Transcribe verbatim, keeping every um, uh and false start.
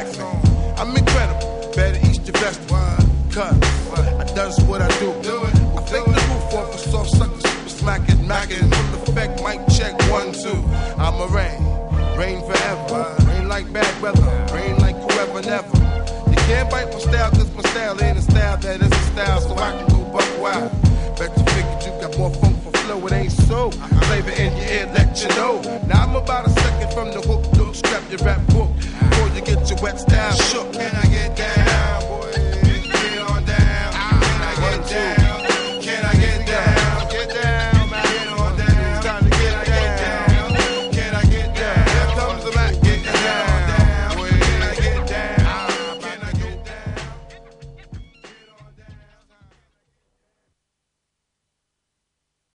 Exactly. I'm incredible. Better eat your vegetable. Cause I does what I do. I fake the roof off a soft sucker, super smack it, mack it. Full effect, mic check, one, two. I'm a rain, rain forever. Rain like bad weather, rain like whoever, never. You can't bite my style, cause my style ain't a style that is a style, so I can go buck wild. Bet you figured you got more funk for flow, it ain't so. Flavor in your ear, let you know. Now I'm about a second from the hook, look, scrap your rap book. Before you get your wet style shook.